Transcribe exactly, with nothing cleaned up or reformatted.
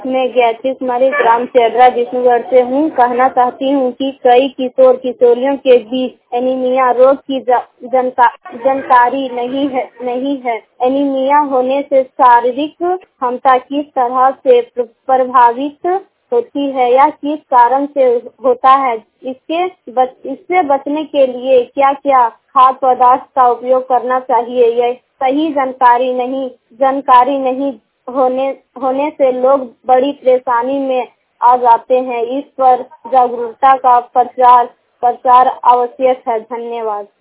मैं गायत्री कुमारी ग्राम चेडरा विष्णुगढ़ से हूँ। कहना चाहती हूँ कि कई किशोर किशोरियों के बीच एनीमिया रोग की जनका, जानकारी नहीं है नहीं है एनीमिया होने से शारीरिक क्षमता किस तरह से प्रभावित होती है या किस कारण से होता है, इसके बच, इससे बचने के लिए क्या क्या खाद्य पदार्थ का उपयोग करना चाहिए, यह सही जानकारी नहीं जानकारी नहीं होने होने से लोग बड़ी परेशानी में आ जाते हैं। इस पर जागरूकता का प्रचार प्रचार आवश्यक है। धन्यवाद।